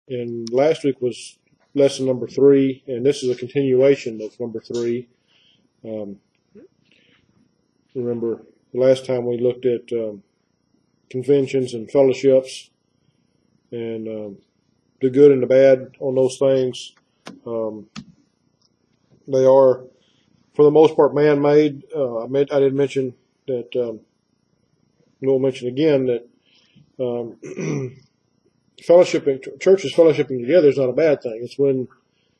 And last week was lesson number 3, and this is a continuation of number 3. Remember, the last time we looked at conventions and fellowships and the good and the bad on those things. They are, for the most part, man-made. I did mention that, we'll mention again that churches fellowshipping together is not a bad thing. It's when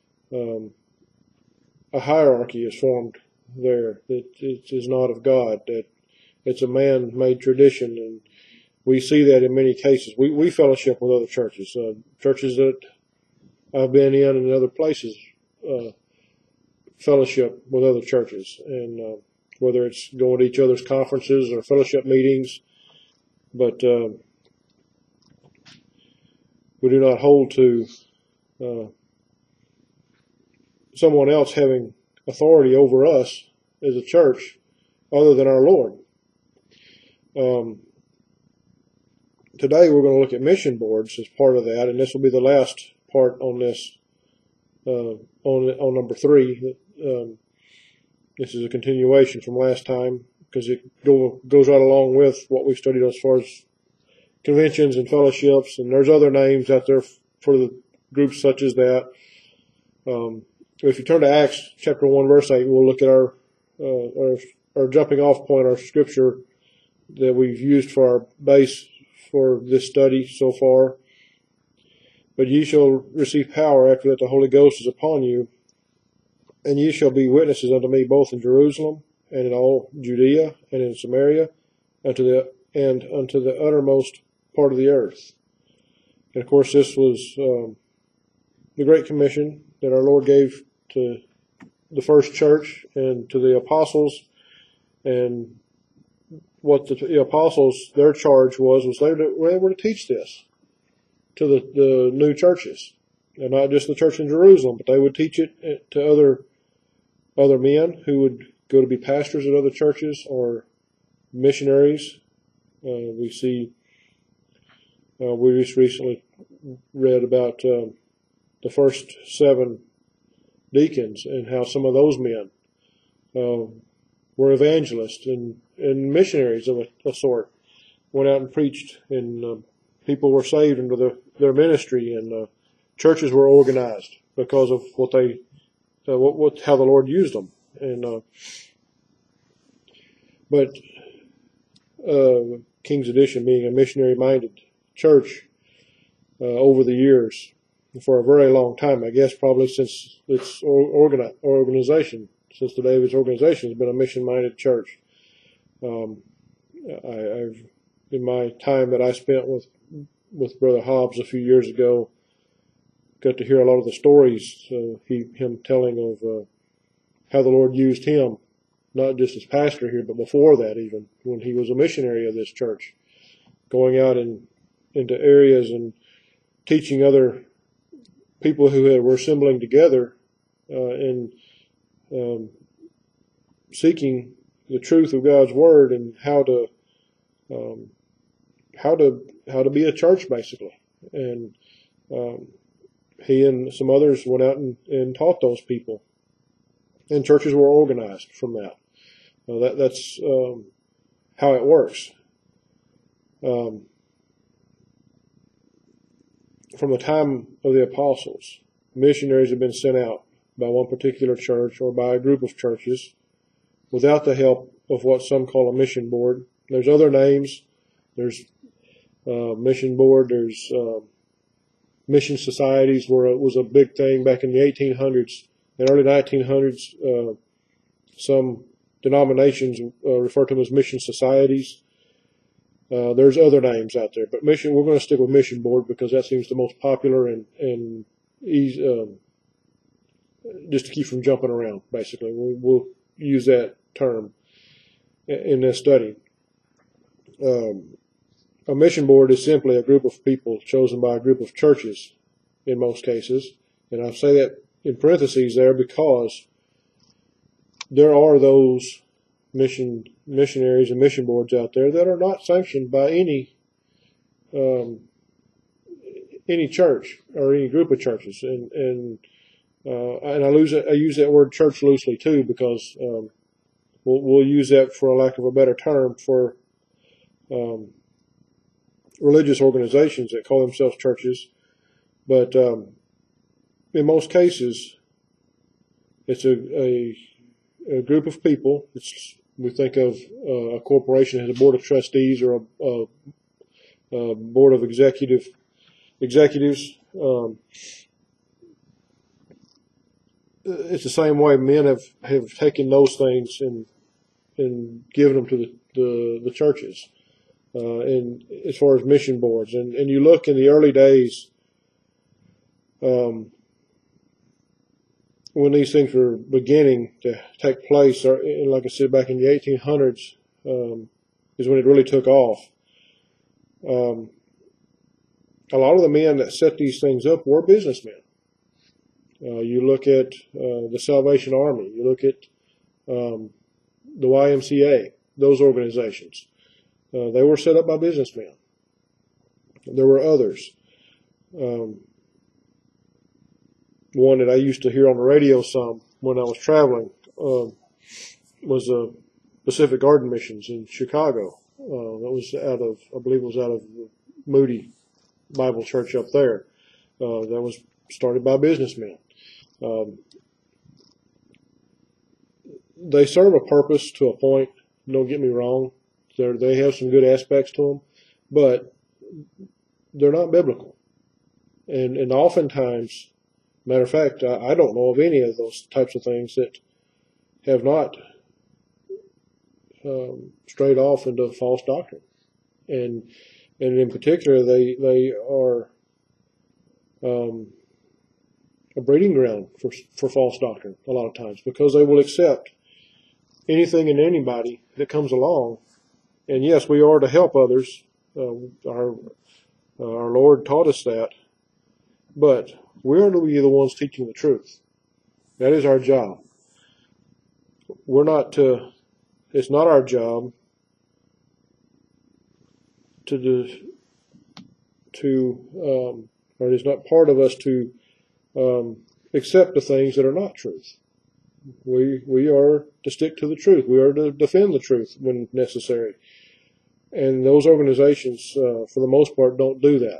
a hierarchy is formed there that it is not of God, that it's a man-made tradition, and we see that in many cases. We fellowship with other churches, churches that I've been in and other places, fellowship with other churches, and whether it's going to each other's conferences or fellowship meetings, but we do not hold to someone else having authority over us as a church other than our Lord. Today we're going to look at mission boards as part of that, and this will be the last part on this, on number 3. This is a continuation from last time because it goes right along with what we studied as far as conventions and fellowships, and there's other names out there for the groups such as that. If you turn to Acts chapter 1 verse 8, we'll look at our jumping off point, our scripture that we've used for our base for this study so far. But ye shall receive power after that the Holy Ghost is upon you, and ye shall be witnesses unto me both in Jerusalem and in all Judea and in Samaria unto the uttermost part of the earth. And of course this was the Great Commission that our Lord gave to the first church and to the apostles, and what the apostles, their charge was they were to teach this to the new churches, and not just the church in Jerusalem, but they would teach it to other men who would go to be pastors at other churches or missionaries. We just recently read about the first 7 deacons and how some of those men were evangelists and missionaries of a sort, went out and preached, and people were saved into their ministry, and churches were organized because of what how the Lord used them. And but King's Edition being a missionary-minded church over the years, for a very long time, I guess probably since its organization, since the day of its organization, has been a mission-minded church. I've in my time that I spent with Brother Hobbs a few years ago, got to hear a lot of the stories, him telling of how the Lord used him, not just as pastor here, but before that even, when he was a missionary of this church, going out into areas and teaching other people who were assembling together and seeking the truth of God's Word and how to be a church, basically. And he and some others went out and taught those people, and churches were organized from that. That's how it works. From the time of the apostles, missionaries have been sent out by one particular church or by a group of churches without the help of what some call a mission board. There's other names. There's mission board. There's mission societies, where it was a big thing back in the 1800s and early 1900s. Some denominations refer to them as mission societies. There's other names out there, but we're going to stick with mission board because that seems the most popular and easy, just to keep from jumping around, basically. We'll use that term in this study. A mission board is simply a group of people chosen by a group of churches in most cases. And I say that in parentheses there because there are those missionaries and mission boards out there that are not sanctioned by any any church or any group of churches, and I use that word church loosely too, because we'll use that, for a lack of a better term, for religious organizations that call themselves churches. But in most cases, it's a group of people. We think of a corporation as a board of trustees or a board of executives. It's the same way. Men have taken those things and given them to the churches. And as far as mission boards, and you look in the early days, when these things were beginning to take place, or, like I said, back in the 1800s, is when it really took off. A lot of the men that set these things up were businessmen. You look at the Salvation Army, you look at the YMCA, those organizations. They were set up by businessmen. There were others. One that I used to hear on the radio some when I was traveling was Pacific Garden Missions in Chicago. That was I believe it was out of Moody Bible Church up there. That was started by businessmen. They serve a purpose to a point. Don't get me wrong. They have some good aspects to them, but they're not biblical. And oftentimes, matter of fact, I don't know of any of those types of things that have not strayed off into false doctrine. And in particular, they are a breeding ground for false doctrine a lot of times, because they will accept anything and anybody that comes along. And yes, we are to help others. Our Lord taught us that, but we're to be the ones teaching the truth. That is our job. We're not to. It's not our job or it's not part of us to accept the things that are not truth. We are to stick to the truth. We are to defend the truth when necessary. And those organizations, for the most part, don't do that.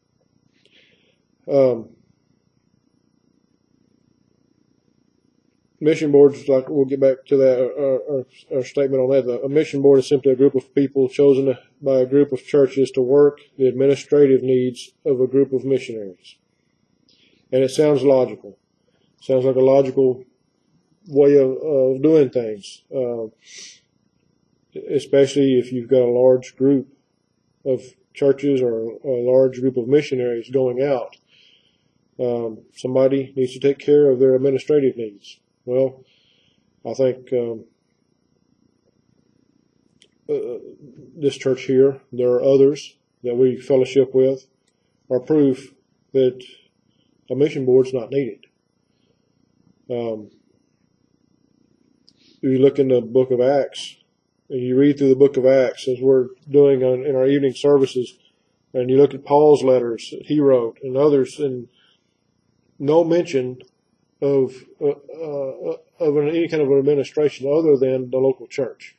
Mission boards, like we'll get back to that, our statement on that. A mission board is simply a group of people chosen by a group of churches to work the administrative needs of a group of missionaries. And it sounds logical. Sounds like a logical way of doing things, especially if you've got a large group of churches or a large group of missionaries going out. Somebody needs to take care of their administrative needs. Well, I think this church here, there are others that we fellowship with, are proof that a mission board's not needed. If you look in the book of Acts, and you read through the book of Acts, as we're doing in our evening services, and you look at Paul's letters that he wrote and others, and no mention of any kind of administration other than the local church.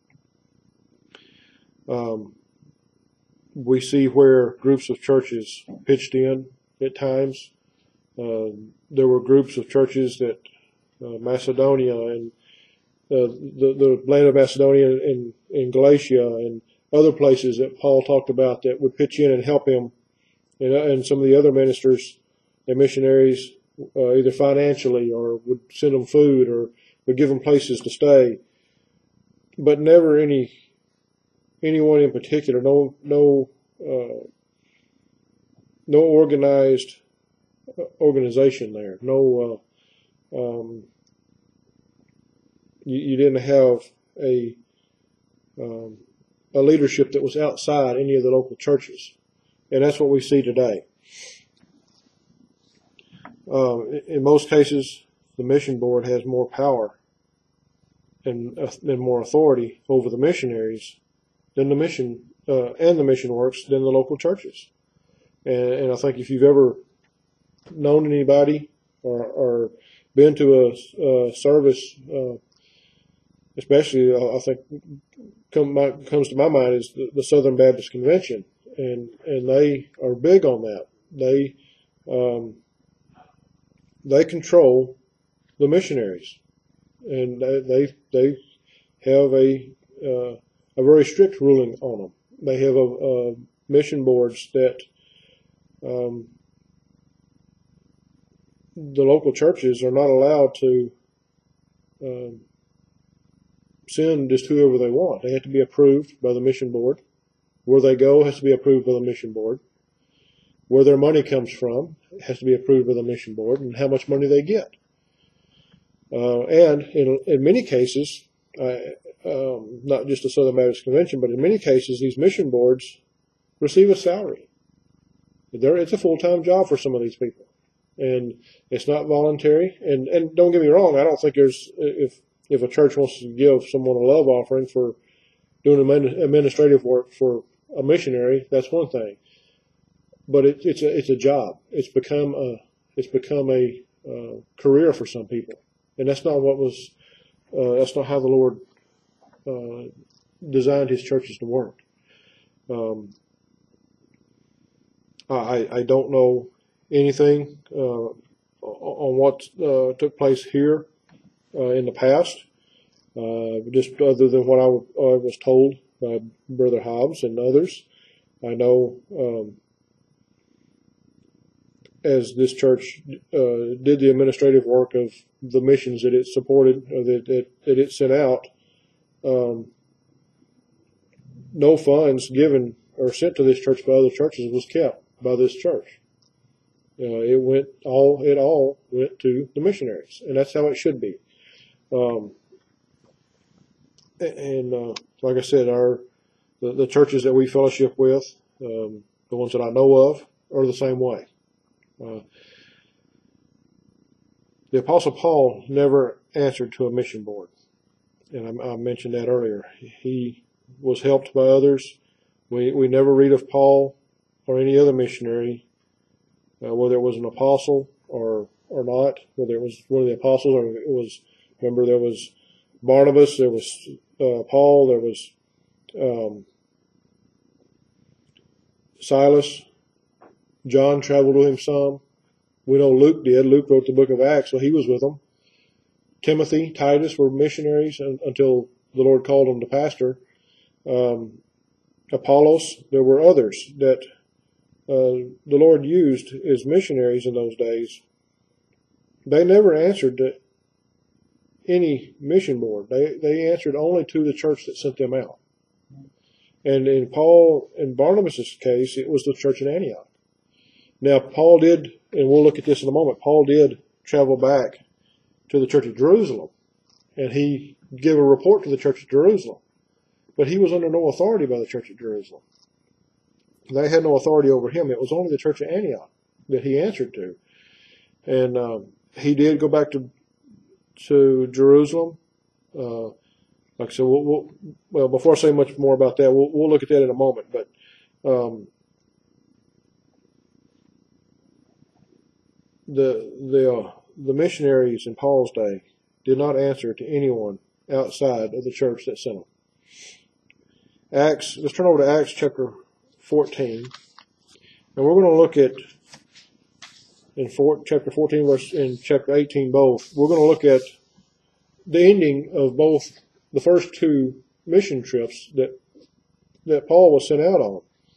We see where groups of churches pitched in at times. There were groups of churches that Macedonia and the land of Macedonia and Galatia and other places that Paul talked about that would pitch in and help him, and some of the other ministers and missionaries, either financially or would send them food or would give them places to stay, but never anyone in particular. No organized organization there. No. You didn't have a leadership that was outside any of the local churches, and that's what we see today. In most cases, the mission board has more power and more authority over the missionaries than the mission and the mission works than the local churches. And I think if you've ever known anybody or been to a service, especially I think comes to my mind is the Southern Baptist Convention, and they are big on that. They control the missionaries, and they have a very strict ruling on them. They have a mission boards that the local churches are not allowed to send just whoever they want. They have to be approved by the mission board. Where they go has to be approved by the mission board. Where their money comes from has to be approved by the mission board, and how much money they get. And in many cases, not just the Southern Baptist Convention, but in many cases, these mission boards receive a salary. It's a full-time job for some of these people, and it's not voluntary. And don't get me wrong, I don't think there's if a church wants to give someone a love offering for doing administrative work for a missionary, that's one thing. But it's a job. It's become a career for some people, and that's not that's not how the Lord designed His churches to work. I don't know anything on what took place here in the past, just other than what I was told by Brother Hobbs and others. I know as this church did the administrative work of the missions that it supported, or that it sent out, no funds given or sent to this church by other churches was kept by this church. It all went to the missionaries, and that's how it should be. Like I said, the churches that we fellowship with, the ones that I know of, are the same way. The Apostle Paul never answered to a mission board, and I mentioned that earlier. He was helped by others. We never read of Paul or any other missionary, whether it was an apostle or not, whether it was one of the apostles or it was. Remember, there was Barnabas, there was Paul, there was Silas. John traveled with him some. We know Luke did. Luke wrote the book of Acts, so he was with them. Timothy, Titus were missionaries until the Lord called them to pastor. Apollos, there were others that the Lord used as missionaries in those days. They never answered to any mission board. They answered only to the church that sent them out. And in Paul and Barnabas' case, it was the church in Antioch. Now, Paul did, and we'll look at this in a moment, Paul did travel back to the church of Jerusalem, and he gave a report to the church of Jerusalem. But he was under no authority by the church of Jerusalem. They had no authority over him. It was only the church of Antioch that he answered to. And he did go back to Jerusalem. Like I said, well, before I say much more about that, we'll look at that in a moment. But the missionaries in Paul's day did not answer to anyone outside of the church that sent them. Let's turn over to Acts chapter 14, and we're going to look at in chapter 14 in chapter 18 both. We're going to look at the ending of both the first two mission trips that Paul was sent out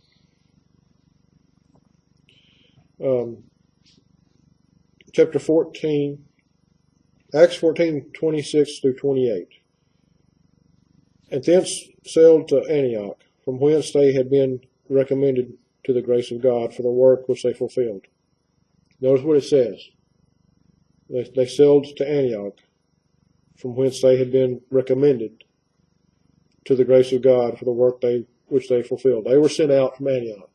on. Chapter 14, Acts 14, 26 through 28. And thence sailed to Antioch, from whence they had been recommended to the grace of God for the work which they fulfilled. Notice what it says. They sailed to Antioch, from whence they had been recommended to the grace of God for the work which they fulfilled. They were sent out from Antioch.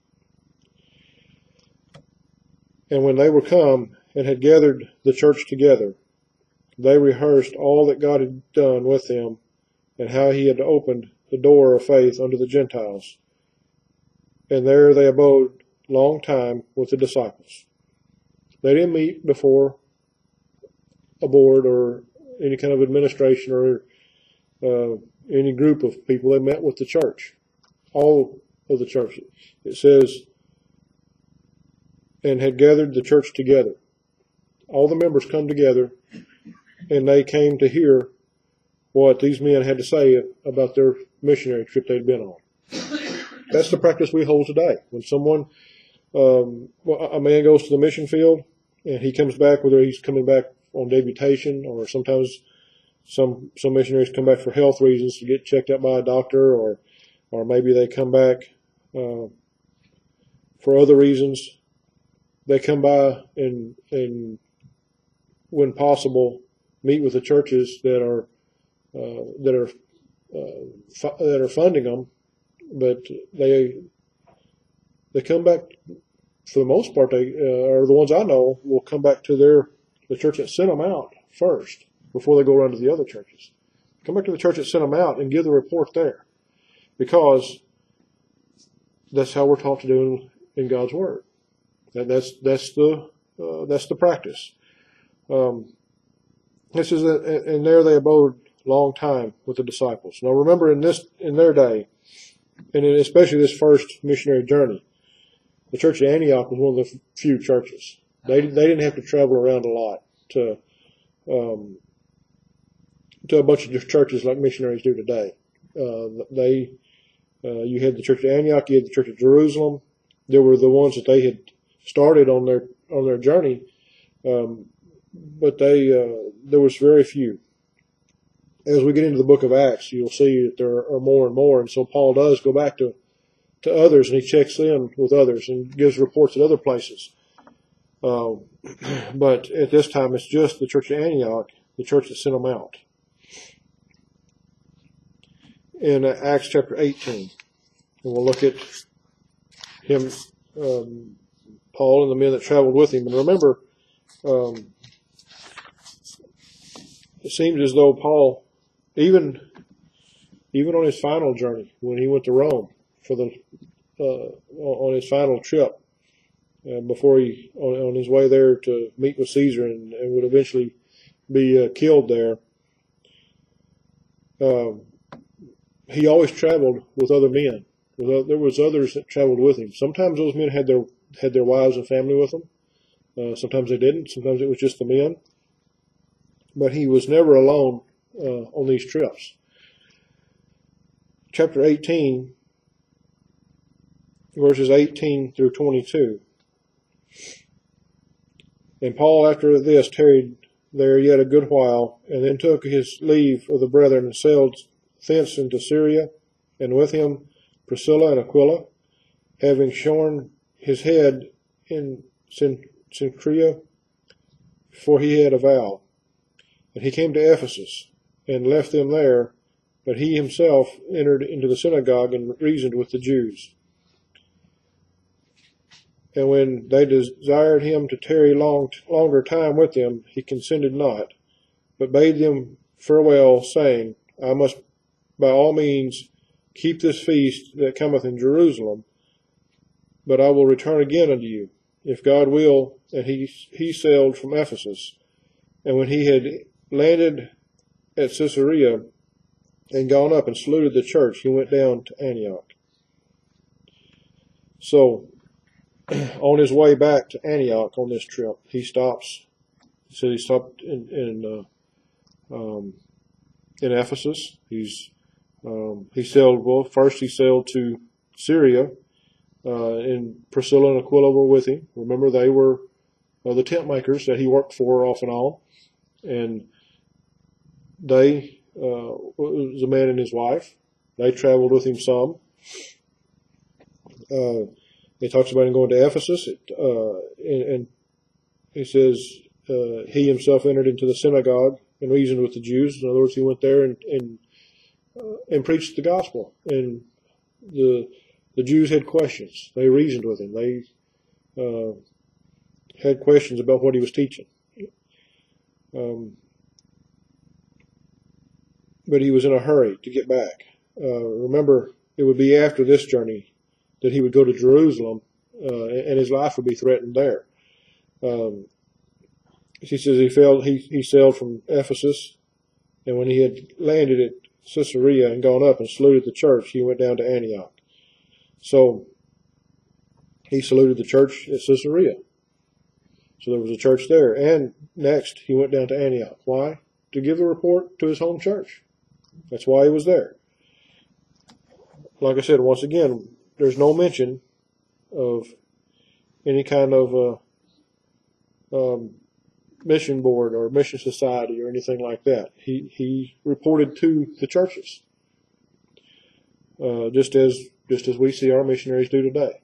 And when they were come and had gathered the church together, they rehearsed all that God had done with them, and how he had opened the door of faith unto the Gentiles. And there they abode long time with the disciples. They didn't meet before a board or any kind of administration or any group of people. They met with the church, all of the churches. It says, and had gathered the church together. All the members come together, and they came to hear what these men had to say about their missionary trip they'd been on. That's the practice we hold today. When someone, a man goes to the mission field, and he comes back, whether he's coming back on deputation, or sometimes some missionaries come back for health reasons to get checked out by a doctor, or maybe they come back for other reasons. They come by and when possible, meet with the churches that are funding them, but they come back. For the most part, they are the ones I know will come back to the church that sent them out first before they go around to the other churches. Come back to the church that sent them out and give the report there, because that's how we're taught to do in God's Word. That's the practice. This is and there they abode long time with the disciples. Now remember, in their day, and especially this first missionary journey, the church of Antioch was one of the few churches. They didn't have to travel around a lot to a bunch of churches like missionaries do today. You had the church of Antioch, you had the church of Jerusalem. There were the ones that they had started on their journey, but there was very few. As we get into the book of Acts, you'll see that there are more and more, and so Paul does go back to others, and he checks in with others and gives reports at other places. But at this time, it's just the church of Antioch, the church that sent them out. In Acts chapter 18, and we'll look at him, Paul and the men that traveled with him. And remember, it seems as though Paul, even on his final journey, when he went to Rome on his final trip, before he on his way there to meet with Caesar and would eventually be killed there, he always traveled with other men. There was others that traveled with him. Sometimes those men had their wives and family with them. Sometimes they didn't. Sometimes it was just the men. But he was never alone on these trips. Chapter 18, verses 18 through 22. And Paul after this tarried there yet a good while, and then took his leave of the brethren, and sailed thence into Syria, and with him Priscilla and Aquila, having shorn his head in Cenchrea, for he had a vow. And he came to Ephesus, and left them there, but he himself entered into the synagogue and reasoned with the Jews. And when they desired him to tarry longer time with them, he consented not, but bade them farewell, saying, I must by all means keep this feast that cometh in Jerusalem, but I will return again unto you, if God will. And he sailed from Ephesus. And when he had landed at Caesarea and gone up and saluted the church, he went down to Antioch. So, on his way back to Antioch on this trip, he stops. He said he stopped in Ephesus. He sailed. First he sailed to Syria, and Priscilla and Aquila were with him. Remember, they were the tent makers that he worked for off and on, and they was a man and his wife. They traveled with him some. It talks about him going to Ephesus, and he says he himself entered into the synagogue and reasoned with the Jews. In other words, he went there and preached the gospel. And the Jews had questions. They reasoned with him. They had questions about what he was teaching. But he was in a hurry to get back. Remember, it would be after this journey that he would go to Jerusalem and his life would be threatened there. She says he sailed from Ephesus, and when he had landed at Caesarea and gone up and saluted the church, he went down to Antioch. So he saluted the church at Caesarea. So there was a church there. And next, he went down to Antioch. Why? To give a report to his home church. That's why he was there. Like I said, once again, there's no mention of any kind of mission board or mission society or anything like that. He reported to the churches, just as we see our missionaries do today.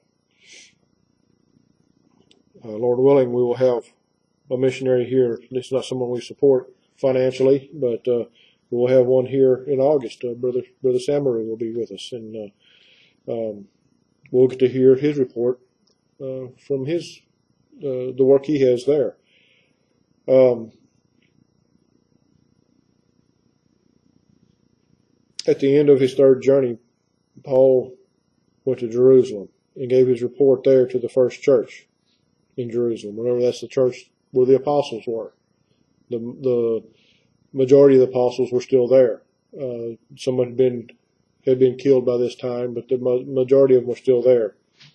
Lord willing, we will have a missionary here. It's not someone we support financially, but we will have one here in August. Brother Samaru will be with us, and we'll get to hear his report from the work he has there. At the end of his third journey, Paul went to Jerusalem and gave his report there to the first church in Jerusalem. Remember, that's the church where the apostles were. The majority of the apostles were still there. Some had been killed by this time, but the majority of them were still there.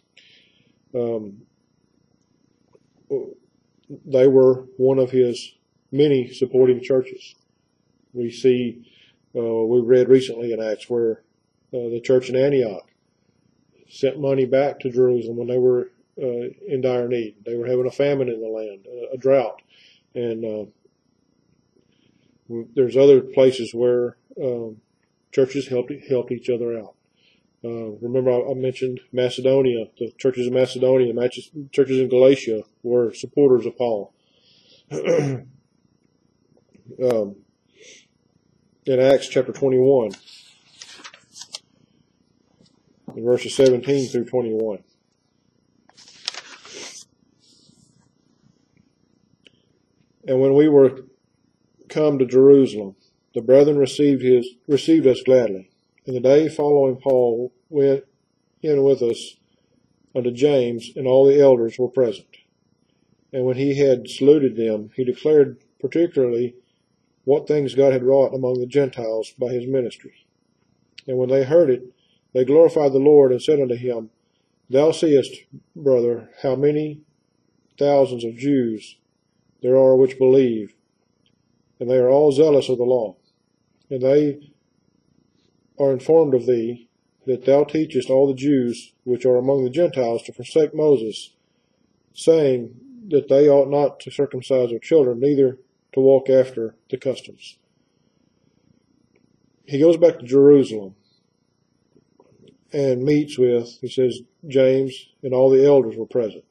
They were one of his many supporting churches. We see, we read recently in Acts where the church in Antioch sent money back to Jerusalem when they were in dire need. They were having a famine in the land, a drought. And there's other places where churches helped each other out. Remember, I mentioned Macedonia. The churches in Macedonia, churches in Galatia were supporters of Paul. In Acts chapter 21, in verses 17 through 21. And when we were come to Jerusalem, the brethren received us gladly. And the day following, Paul went in with us unto James, and all the elders were present. And when he had saluted them, he declared particularly what things God had wrought among the Gentiles by his ministry. And when they heard it, they glorified the Lord and said unto him, Thou seest, brother, how many thousands of Jews there are which believe, and they are all zealous of the law. And they are informed of thee, that thou teachest all the Jews which are among the Gentiles to forsake Moses, saying that they ought not to circumcise their children, neither to walk after the customs. He goes back to Jerusalem and meets with, he says, James, and all the elders were present.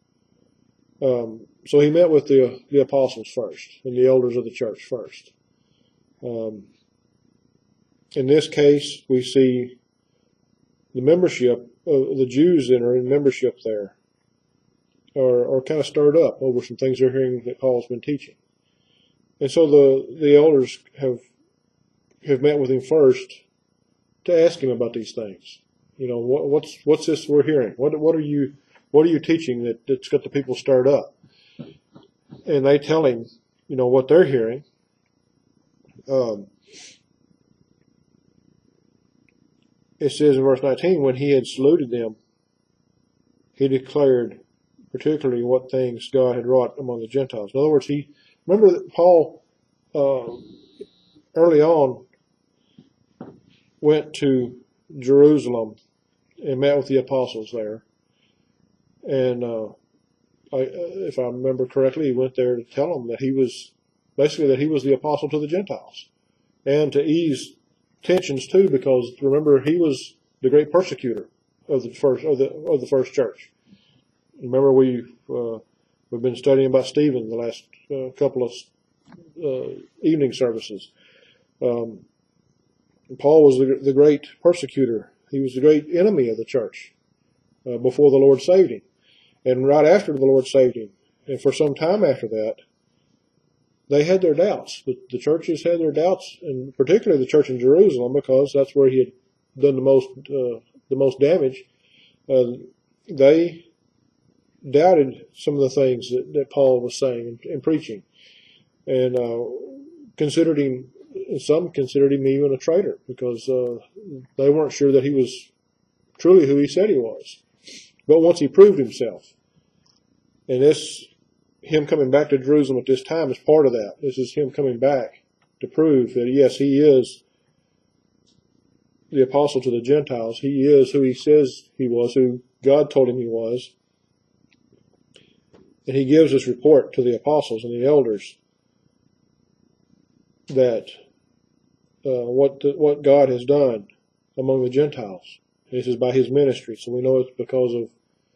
So he met with the apostles first, and the elders of the church first. In this case, we see the membership, the Jews that are in membership there are kind of stirred up over some things they're hearing that Paul's been teaching. And so the elders have met with him first to ask him about these things. You know, what's this we're hearing? What are you teaching that's got the people stirred up? And they tell him, you know, what they're hearing. It says in verse 19, when he had saluted them, he declared particularly what things God had wrought among the Gentiles. In other words, remember that Paul early on went to Jerusalem and met with the apostles there. And if I remember correctly, he went there to tell them that he was the apostle to the Gentiles, and to ease tensions too, because remember, he was the great persecutor of the first church. Remember, we've been studying about Stephen the last couple of evening services. Paul was the great persecutor. He was the great enemy of the church before the Lord saved him. And right after the Lord saved him, and for some time after that, they had their doubts. The churches had their doubts, and particularly the church in Jerusalem, because that's where he had done the most damage. They doubted some of the things that Paul was saying and preaching, and some considered him even a traitor, because they weren't sure that he was truly who he said he was. But once he proved himself, and him coming back to Jerusalem at this time is part of that. This is him coming back to prove that, yes, he is the apostle to the Gentiles. He is who he says he was, who God told him he was. And he gives this report to the apostles and the elders that what God has done among the Gentiles. This is by his ministry, so we know it's because of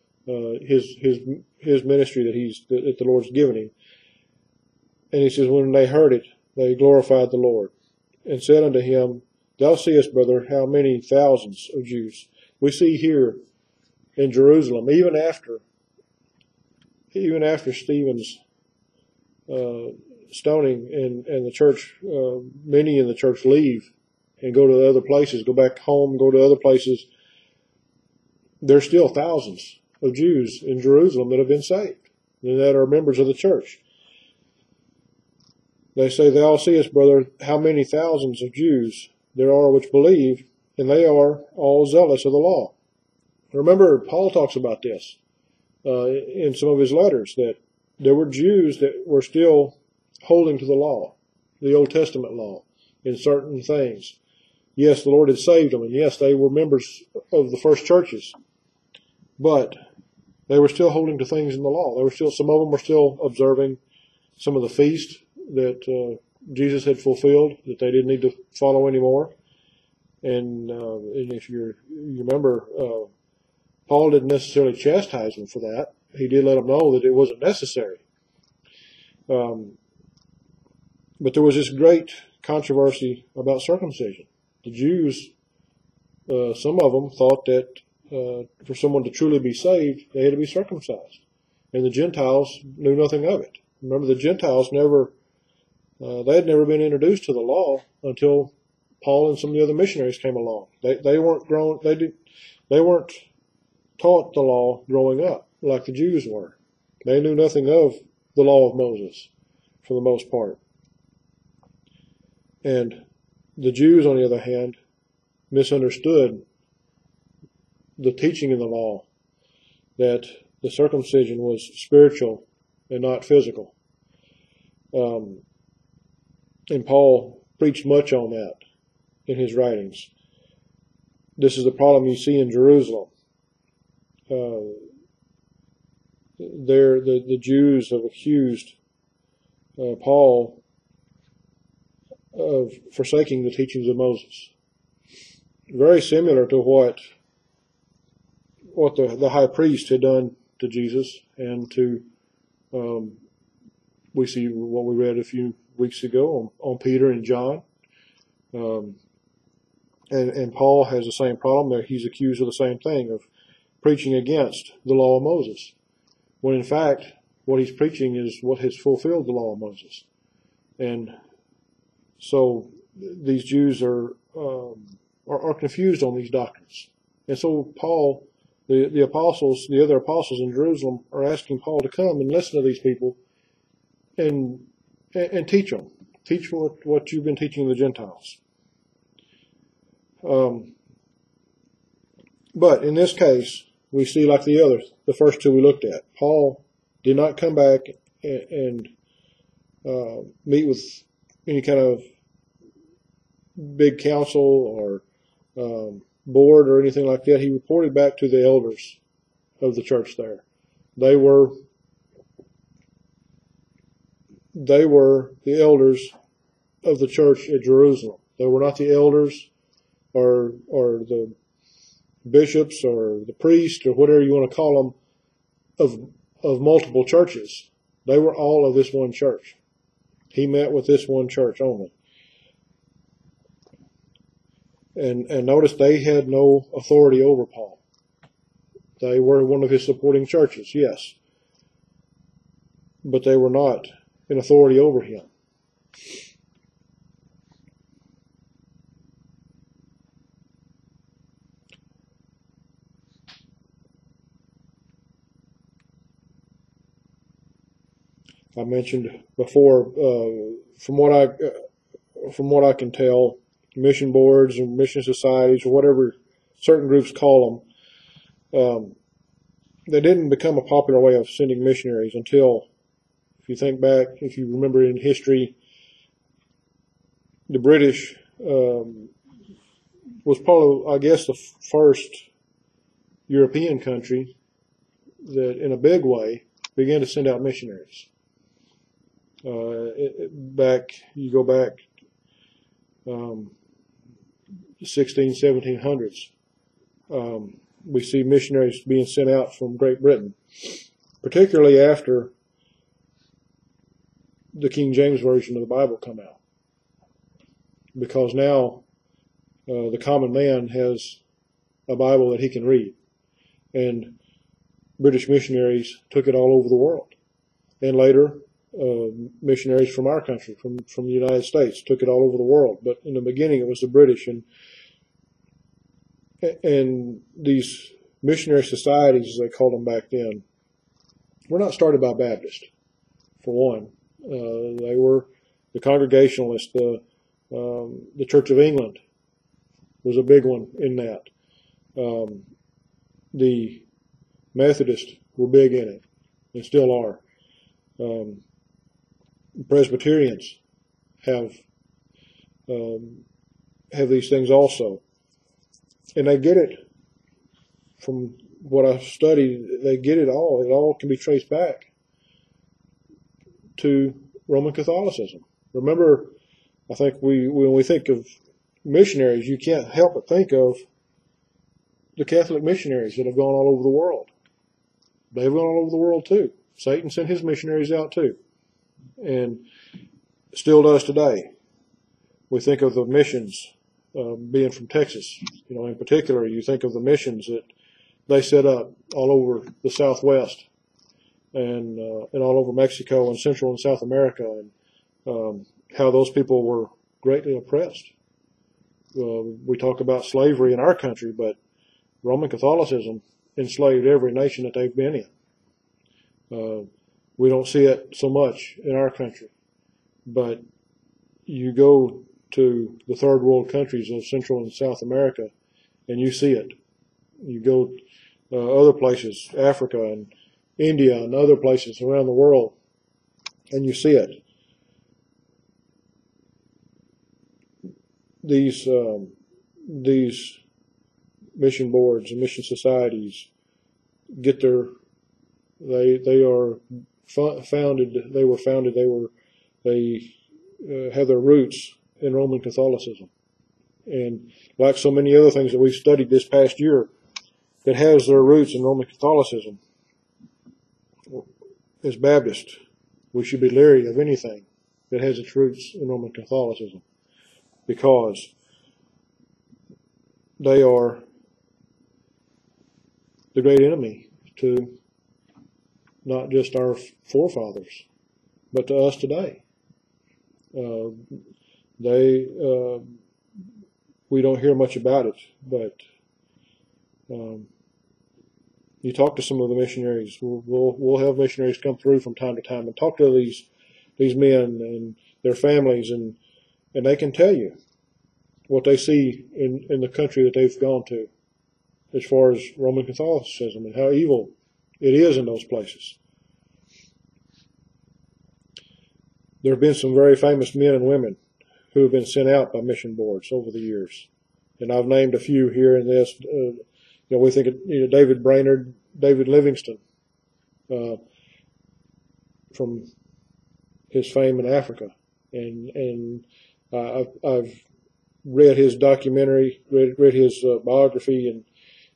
his ministry that the Lord's given him. And he says, when they heard it, they glorified the Lord, and said unto him, Thou seest, brother, how many thousands of Jews. We see here in Jerusalem, even after Stephen's stoning, and the church, many in the church leave and go to other places, go back home, go to other places. There's still thousands of Jews in Jerusalem that have been saved and that are members of the church. They say, Thou seest, brother, how many thousands of Jews there are which believe, and they are all zealous of the law. Remember, Paul talks about this in some of his letters, that there were Jews that were still holding to the law, the Old Testament law, in certain things. Yes, the Lord had saved them, and yes, they were members of the first churches, but they were still holding to things in the law. Some of them were still observing some of the feasts that Jesus had fulfilled, that they didn't need to follow anymore. And if you remember, Paul didn't necessarily chastise them for that. He did let them know that it wasn't necessary. But there was this great controversy about circumcision. The Jews, some of them thought that for someone to truly be saved, they had to be circumcised. And the Gentiles knew nothing of it. Remember, the Gentiles they had never been introduced to the law until Paul and some of the other missionaries came along. They weren't taught the law growing up like the Jews were. They knew nothing of the law of Moses for the most part. And the Jews, on the other hand, misunderstood the teaching in the law that the circumcision was spiritual and not physical. And Paul preached much on that in his writings. This is the problem you see in Jerusalem. The Jews have accused Paul of forsaking the teachings of Moses. Very similar to what the high priest had done to Jesus, and to we see what we read a few weeks ago on Peter and John. And Paul has the same problem there. He's accused of the same thing, of preaching against the law of Moses, when in fact what he's preaching is what has fulfilled the law of Moses. And so these Jews are confused on these doctrines. And so Paul, the apostles, the other apostles in Jerusalem, are asking Paul to come and listen to these people and teach them. Teach what you've been teaching the Gentiles. But in this case, we see, like the first two we looked at, Paul did not come back and meet with any kind of big council or board or anything like that. He reported back to the elders of the church there. They were the elders of the church at Jerusalem. They were not the elders or the bishops or the priests or whatever you want to call them of multiple churches. They were all of this one church. He met with this one church only. And notice they had no authority over Paul. They were one of his supporting churches, yes. But they were not in authority over him. I mentioned before, from what I can tell, mission boards and mission societies or whatever certain groups call them, they didn't become a popular way of sending missionaries until, if you think back, if you remember in history, the British was probably, I guess, the first European country that, in a big way, began to send out missionaries. You go back 16, 1700s. We see missionaries being sent out from Great Britain, particularly after the King James Version of the Bible come out. Because now the common man has a Bible that he can read. And British missionaries took it all over the world. And later, missionaries from our country, from the United States, took it all over the world. But in the beginning, it was the British. And these missionary societies, as they called them back then, were not started by Baptists, for one. They were the Congregationalists, the Church of England was a big one in that. The Methodists were big in it, and still are. Presbyterians have these things also. And they get it from what I've studied, they get it all. It all can be traced back to Roman Catholicism. Remember, I think when we think of missionaries, you can't help but think of the Catholic missionaries that have gone all over the world. They've gone all over the world too. Satan sent his missionaries out too, and still does today. We think of the missions being from Texas. In particular, you think of the missions that they set up all over the Southwest and all over Mexico and Central and South America, and how those people were greatly oppressed. We talk about slavery in our country, but Roman Catholicism enslaved every nation that they've been in. We don't see it so much in our country, but you go to the third world countries of Central and South America, and you see it. You go other places, Africa and India and other places around the world, and you see it. These mission boards and mission societies get their they are founded. They have their roots in Roman Catholicism, and like so many other things that we've studied this past year, that has their roots in Roman Catholicism. As Baptists, we should be leery of anything that has its roots in Roman Catholicism, because they are the great enemy to not just our forefathers, but to us today. We don't hear much about it, but you talk to some of the missionaries. We'll have missionaries come through from time to time and talk to these men and their families, and they can tell you what they see in the country that they've gone to, as far as Roman Catholicism and how evil it is in those places. There have been some very famous men and women who have been sent out by mission boards over the years, and I've named a few here in this. We think of David Brainerd, David Livingstone, from his fame in Africa, and I've read his documentary, read his biography, and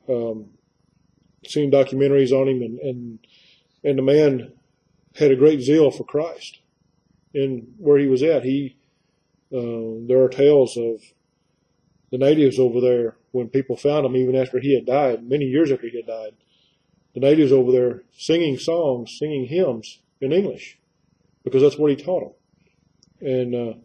seen documentaries on him, and the man had a great zeal for Christ. And where he was at, there are tales of the natives over there, when people found him, even after he had died, many years after he had died, the natives over there singing songs, singing hymns in English, because that's what he taught them. And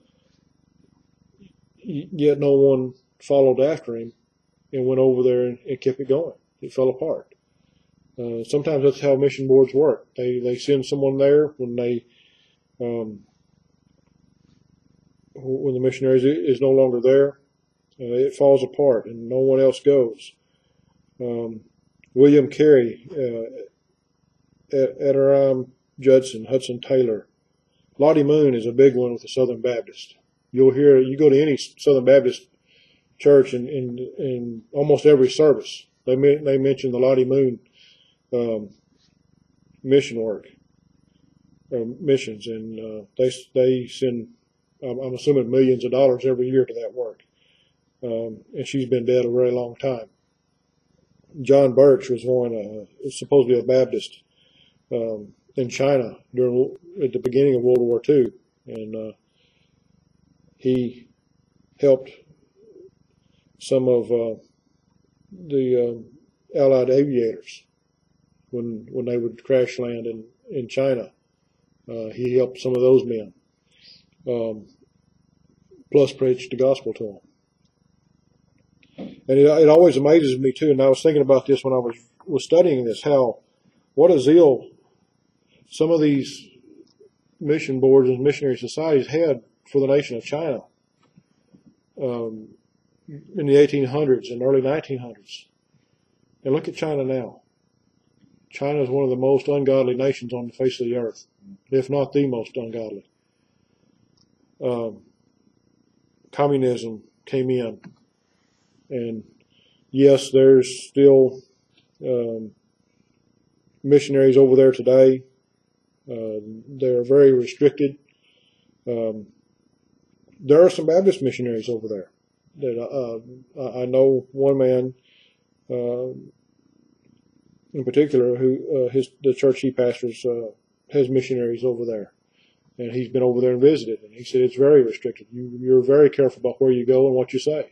yet no one followed after him and went over there and kept it going. It fell apart. Sometimes that's how mission boards work. They send someone there when they When the missionaries is no longer there, it falls apart and no one else goes. William Carey, Adoniram Judson, Hudson Taylor. Lottie Moon is a big one with the Southern Baptist. You go to any Southern Baptist church in almost every service, they mention the Lottie Moon mission work, or missions, and they send, I'm assuming, millions of dollars every year to that work. And she's been dead a very long time. John Birch was supposed to be a Baptist in China at the beginning of World War II, and he helped some of the Allied aviators when they would crash land in China. He helped some of those men, plus preached the gospel to them. And it always amazes me too, and I was thinking about this when I was studying this, what a zeal some of these mission boards and missionary societies had for the nation of China in the 1800s and early 1900s. And look at China now. China is one of the most ungodly nations on the face of the earth, if not the most ungodly. Communism came in. And yes, there's still missionaries over there today. They're very restricted. There are some Baptist missionaries over there. I know one man in particular who the church he pastors has missionaries over there, and he's been over there and visited. And he said it's very restricted. You're very careful about where you go and what you say.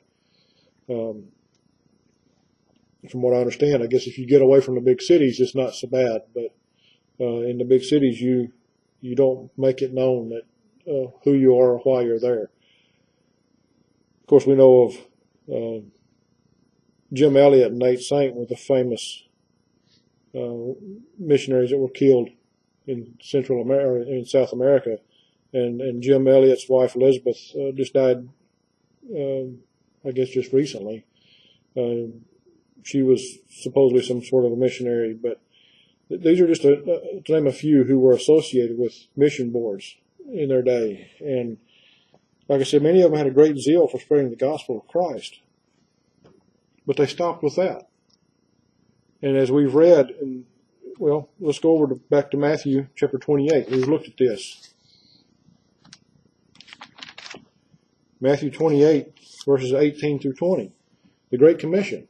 From what I understand, I guess if you get away from the big cities, it's not so bad. But in the big cities, you don't make it known that who you are or why you're there. Of course, we know of Jim Elliot and Nate Saint were the famous missionaries that were killed in Central America, in South America, and Jim Elliot's wife Elizabeth just died. I guess just recently. She was supposedly some sort of a missionary, but these are just to name a few who were associated with mission boards in their day. And like I said, many of them had a great zeal for spreading the gospel of Christ, but they stopped with that. And as we've read, let's go back to Matthew chapter 28. We've looked at this. Matthew 28, verses 18 through 20. The Great Commission.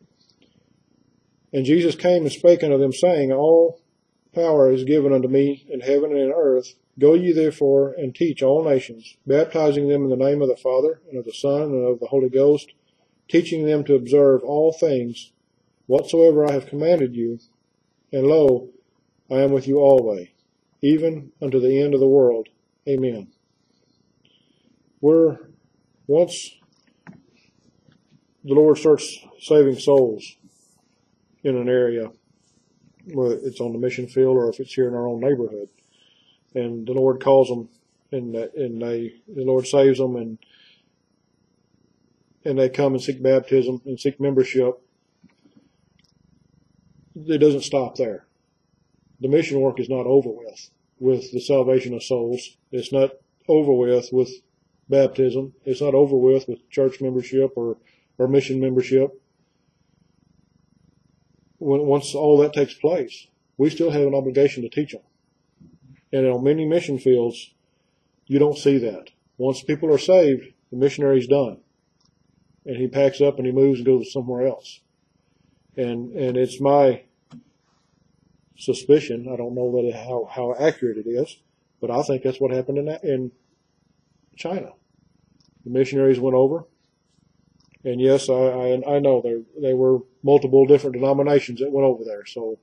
And Jesus came and spake unto them, saying, All power is given unto me in heaven and in earth. Go ye therefore and teach all nations, baptizing them in the name of the Father, and of the Son, and of the Holy Ghost, teaching them to observe all things whatsoever I have commanded you. And lo, I am with you always, even unto the end of the world. Amen. Once the Lord starts saving souls in an area, whether it's on the mission field or if it's here in our own neighborhood, and the Lord calls them, and the Lord saves them, and they come and seek baptism and seek membership, it doesn't stop there. The mission work is not over with the salvation of souls. It's not over with baptism. It's not over with church membership or mission membership. Once all that takes place, we still have an obligation to teach them. And on many mission fields, you don't see that. Once people are saved, the missionary's done. And he packs up and he moves and goes somewhere else. And it's my suspicion, I don't know how accurate it is, but I think that's what happened in China. The missionaries went over. And yes, I know there were multiple different denominations that went over there. So,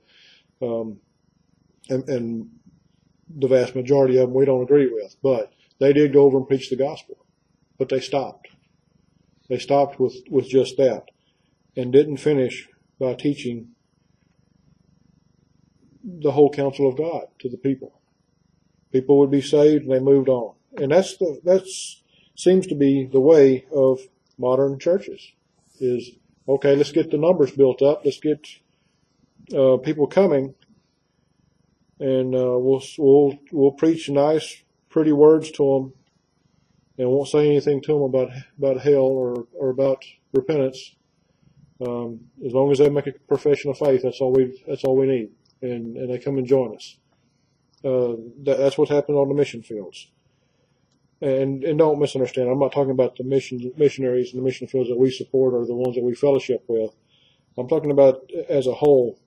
and the vast majority of them we don't agree with, but they did go over and preach the gospel. But they stopped. They stopped with just that, and didn't finish by teaching the whole counsel of God to the people. People would be saved and they moved on. And that's seems to be the way of modern churches is, okay, let's get the numbers built up. Let's get people coming, and we'll preach nice, pretty words to them, and won't say anything to them about hell or about repentance. As long as they make a profession of faith, that's all we need, and they come and join us. That's what's happened on the mission fields. And don't misunderstand. I'm not talking about the missionaries and the mission fields that we support or the ones that we fellowship with. I'm talking about as a whole,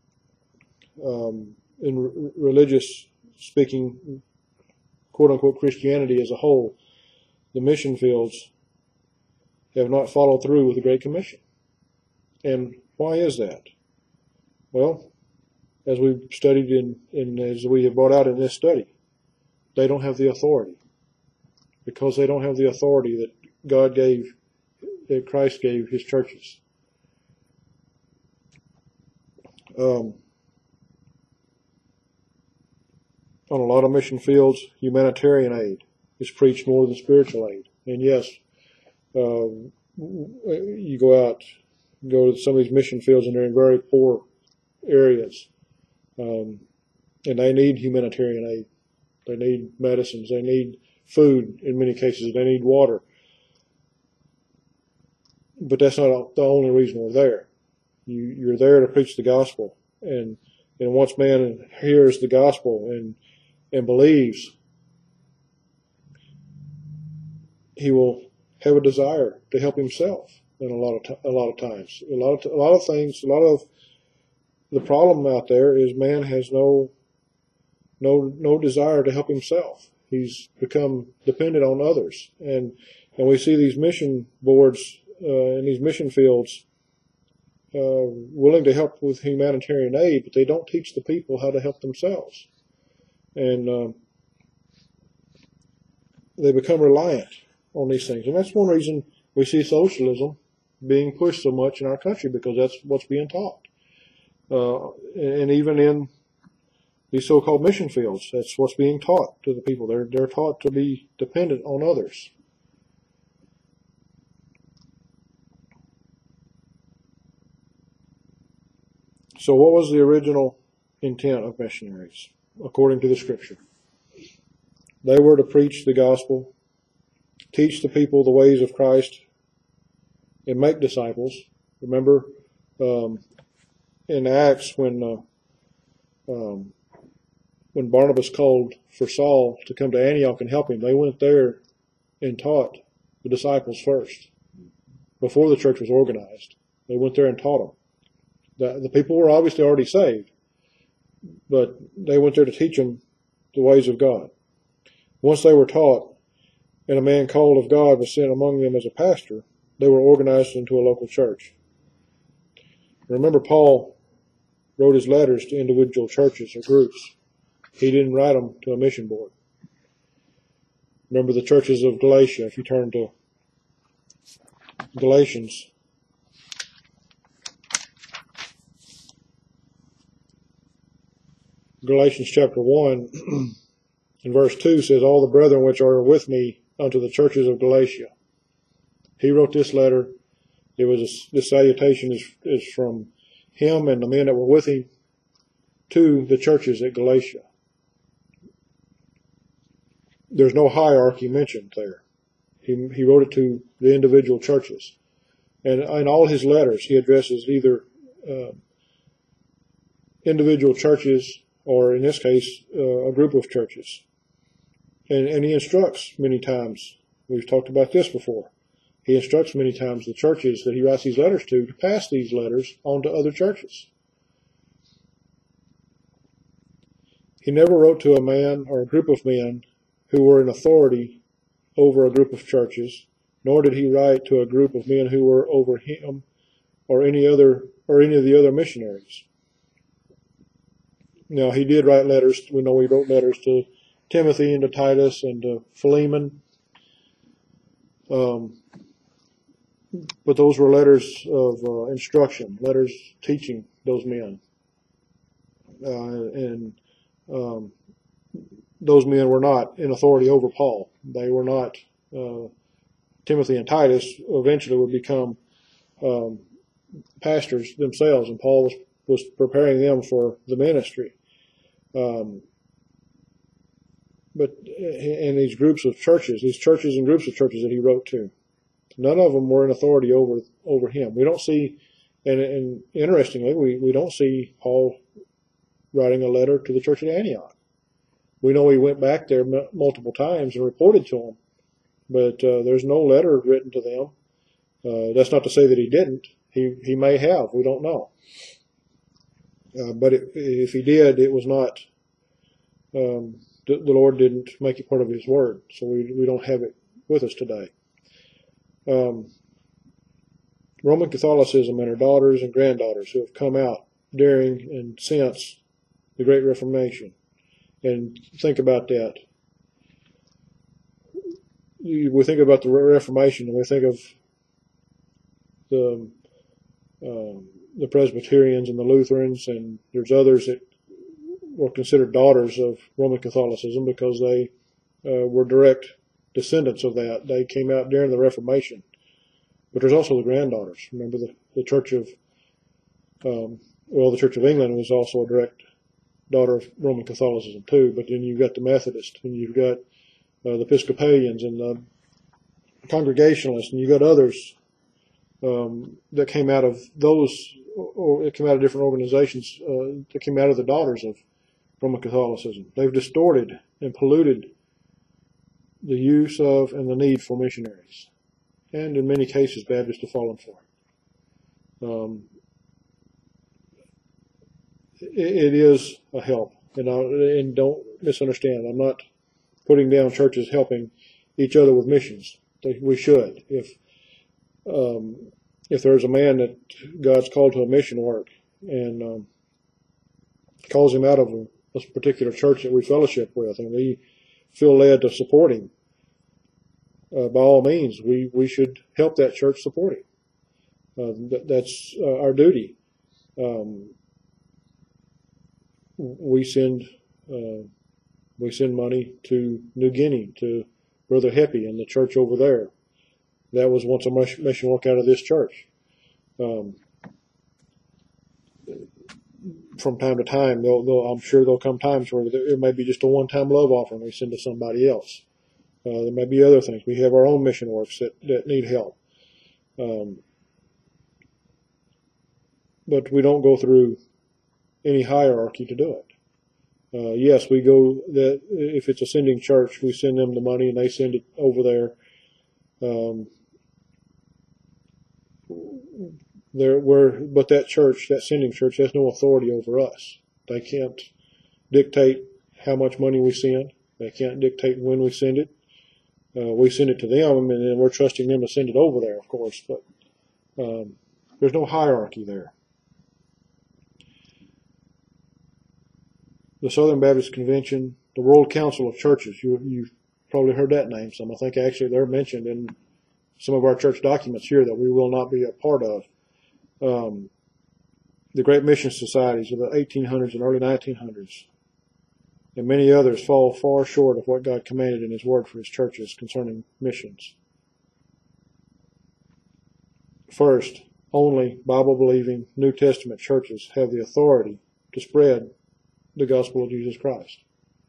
in religious speaking, quote unquote Christianity as a whole. The mission fields have not followed through with the Great Commission. And why is that? Well, as we've studied and as we have brought out in this study, they don't have the authority. Because they don't have the authority that God gave, that Christ gave His churches. On a lot of mission fields, humanitarian aid is preached more than spiritual aid. And yes, you go to some of these mission fields and they're in very poor areas. And they need humanitarian aid. They need medicines. They need food in many cases. They need water. But that's not the only reason we're there. You're there to preach the gospel. And once man hears the gospel and believes, he will have a desire to help himself. And a lot of times, a lot of things, a lot of the problem out there is man has no desire to help himself. He's become dependent on others, and we see these mission boards and these mission fields willing to help with humanitarian aid, but they don't teach the people how to help themselves, and they become reliant on these things. And that's one reason we see socialism being pushed so much in our country, because that's what's being taught, and even in these so-called mission fields, that's what's being taught to the people. They're taught to be dependent on others. So what was the original intent of missionaries, according to the Scripture? They were to preach the gospel, teach the people the ways of Christ, and make disciples. Remember, in Acts, when Barnabas called for Saul to come to Antioch and help him, they went there and taught the disciples first. Before the church was organized, they went there and taught them. The people were obviously already saved, but they went there to teach them the ways of God. Once they were taught, and a man called of God was sent among them as a pastor, they were organized into a local church. Remember, Paul wrote his letters to individual churches or groups. He didn't write them to a mission board. Remember the churches of Galatia. If you turn to Galatians, Galatians chapter 1 and verse 2 says, "All the brethren which are with me unto the churches of Galatia." He wrote this letter. The salutation is from him and the men that were with him to the churches at Galatia. There's no hierarchy mentioned there. He wrote it to the individual churches. And in all his letters, he addresses either individual churches or, in this case, a group of churches. And he instructs many times. We've talked about this before. He instructs many times the churches that he writes these letters to pass these letters on to other churches. He never wrote to a man or a group of men who were in authority over a group of churches, nor did he write to a group of men who were over him or any of the other missionaries. Now, he did write letters. We know he wrote letters to Timothy and to Titus and to Philemon. But those were letters of instruction, letters teaching those men. those men were not in authority over Paul. They were not. Timothy and Titus eventually would become pastors themselves, and Paul was preparing them for the ministry. But in these groups of churches, these churches and groups of churches that he wrote to, none of them were in authority over him. We don't see, and interestingly, we don't see Paul writing a letter to the church at Antioch. We know he went back there multiple times and reported to them, but there's no letter written to them. That's not to say that he didn't. He may have. We don't know. But if he did, it was not. The Lord didn't make it part of His Word, so we don't have it with us today. Roman Catholicism and her daughters and granddaughters who have come out during and since the Great Reformation. And think about that. We think about the Reformation, and we think of the Presbyterians and the Lutherans, and there's others that were considered daughters of Roman Catholicism because they were direct descendants of that. They came out during the Reformation. But there's also the granddaughters. Remember the Church of, the Church of England was also a direct daughter of Roman Catholicism too. But then you've got the Methodists, and you've got the Episcopalians and the Congregationalists, and you've got others that came out of those, or it came out of different organizations that came out of the daughters of Roman Catholicism. They've distorted and polluted the use of and the need for missionaries. And in many cases, Baptists have fallen for it. It is a help. And don't misunderstand. I'm not putting down churches helping each other with missions. We should. If there's a man that God's called to a mission work and calls him out of a particular church that we fellowship with, and we feel led to support him, by all means, we should help that church support him. That's our duty. We send money to New Guinea to Brother Heppy and the church over there. That was once a mission work out of this church. From time to time, I'm sure there'll come times where it may be just a one-time love offering we send to somebody else. There may be other things. We have our own mission works that need help. But we don't go through any hierarchy to do it. Yes, we go that if it's a sending church, we send them the money and they send it over there. But that church, that sending church, has no authority over us. They can't dictate how much money we send. They can't dictate when we send it. We send it to them, and then we're trusting them to send it over there, of course. But there's no hierarchy there. The Southern Baptist Convention, the World Council of Churches, you've probably heard that name some. I think actually they're mentioned in some of our church documents here that we will not be a part of. The Great Mission Societies of the 1800s and early 1900s, and many others fall far short of what God commanded in His Word for His churches concerning missions. First, only Bible-believing New Testament churches have the authority to spread the gospel of Jesus Christ.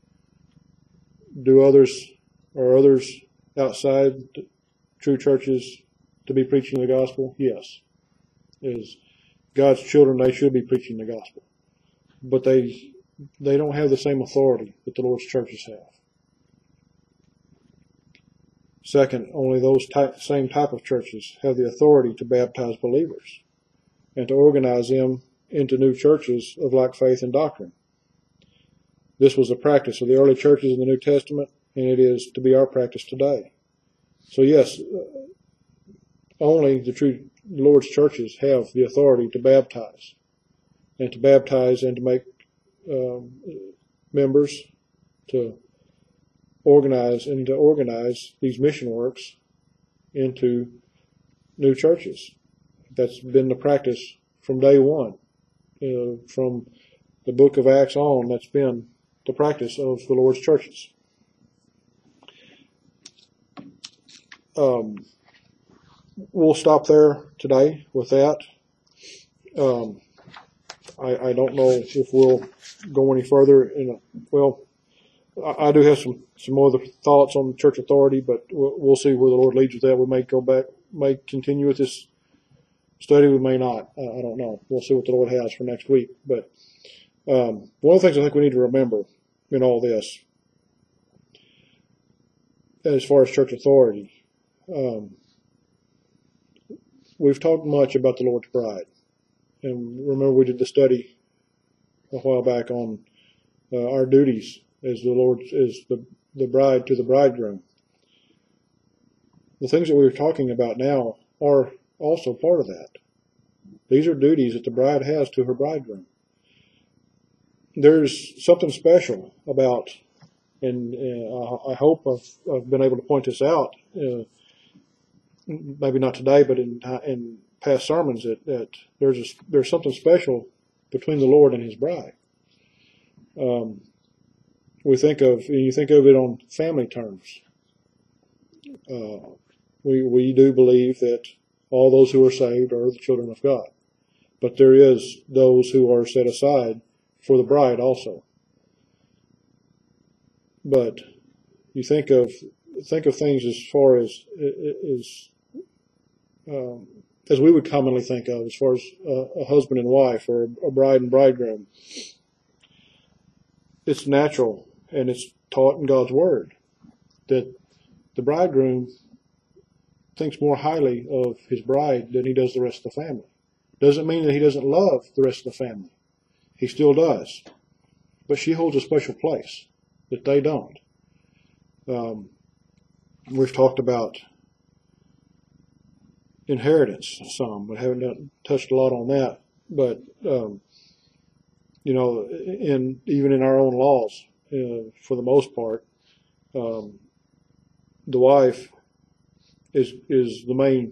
Are others outside true churches to be preaching the gospel? Yes. As God's children, they should be preaching the gospel. But they don't have the same authority that the Lord's churches have. Second, only those same type of churches have the authority to baptize believers and to organize them into new churches of like faith and doctrine. This was a practice of the early churches in the New Testament, and it is to be our practice today. So yes, only the Lord's churches have the authority to baptize and to make members, to organize these mission works into new churches. That's been the practice from day one. From the book of Acts on, that's been the practice of the Lord's churches. We'll stop there today with that. I don't know if we'll go any further. I do have some other thoughts on church authority, but we'll see where the Lord leads with that. We may go back, may continue with this study. We may not. I don't know. We'll see what the Lord has for next week. But one of the things I think we need to remember in all this, as far as church authority, we've talked much about the Lord's bride. And remember, we did the study a while back on our duties as the bride to the bridegroom. The things that we were talking about now are also part of that. These are duties that the bride has to her bridegroom. There's something special about, and I hope I've been able to point this out, maybe not today, but in past sermons, that there's something special between the Lord and His bride. You think of it on family terms. We do believe that all those who are saved are the children of God, but there is those who are set aside for the bride also. But you think of things as far as we would commonly think of, as far as a husband and wife or a bride and bridegroom. It's natural, and it's taught in God's Word, that the bridegroom thinks more highly of his bride than he does the rest of the family. Doesn't mean that he doesn't love the rest of the family. He still does. But she holds a special place that they don't. We've talked about inheritance some, but haven't touched a lot on that. But, even in our own laws, for the most part, the wife is the main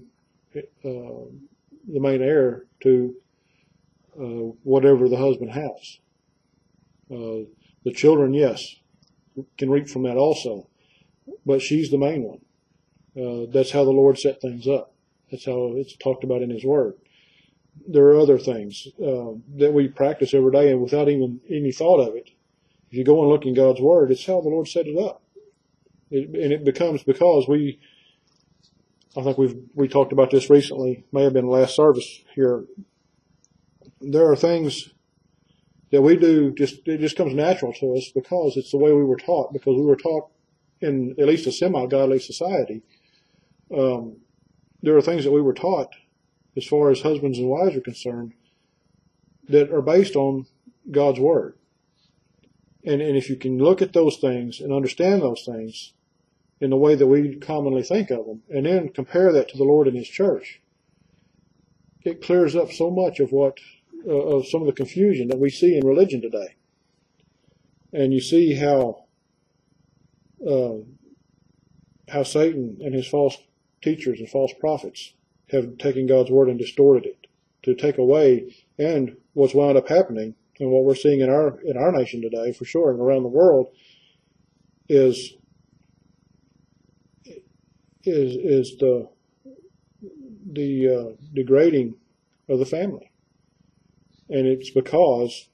heir to whatever the husband has. The children, yes, can reap from that also, but she's the main one. That's how the Lord set things up. That's how it's talked about in His Word. There are other things that we practice every day, and without even any thought of it, if you go and look in God's Word, it's how the Lord set it up. And it becomes because I think we talked about this recently, may have been last service here. There are things that we do, it just comes natural to us because it's the way we were taught, because we were taught in at least a semi-godly society. There are things that we were taught as far as husbands and wives are concerned that are based on God's Word. And if you can look at those things and understand those things in the way that we commonly think of them, and then compare that to the Lord and His church, it clears up so much of of some of the confusion that we see in religion today. And you see how Satan and his false teachers and false prophets have taken God's Word and distorted it to take away. And what's wound up happening, and what we're seeing in our nation today, for sure, and around the world, is the degrading of the family. And it's because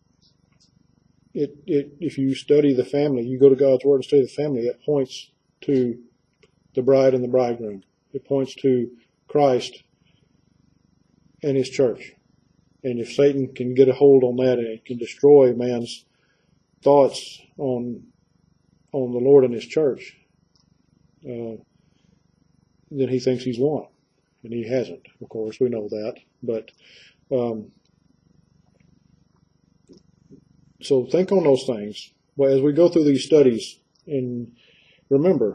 if you study the family, you go to God's Word and study the family, it points to the bride and the bridegroom. It points to Christ and His church. And if Satan can get a hold on that and it can destroy man's thoughts on the Lord and His church, then he thinks he's won. And he hasn't, of course, we know that. But so think on those things. But as we go through these studies, and remember,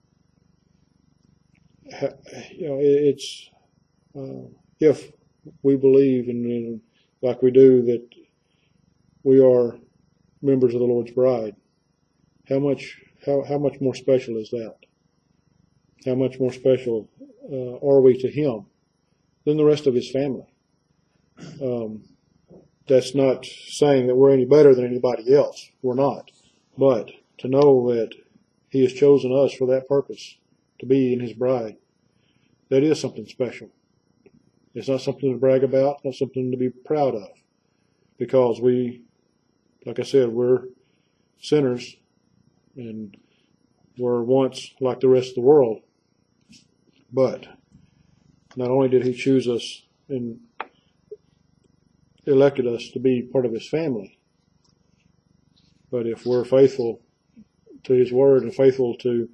it's if we believe in like we do that we are members of the Lord's bride, how much more special is that? How much more special are we to Him than the rest of His family? That's not saying that we're any better than anybody else. We're not. But to know that he has chosen us for that purpose, to be in his bride, that is something special. It's not something to brag about, not something to be proud of, because we, like I said, we're sinners and were once like the rest of the world. But not only did he choose us and elected us to be part of his family, but if we're faithful to his word and faithful to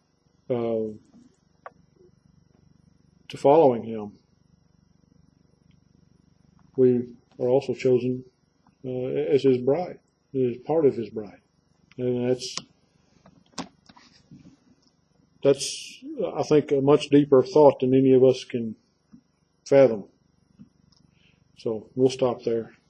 following him, we are also chosen as his bride, as part of his bride. And that's I think a much deeper thought than any of us can fathom. So we'll stop there.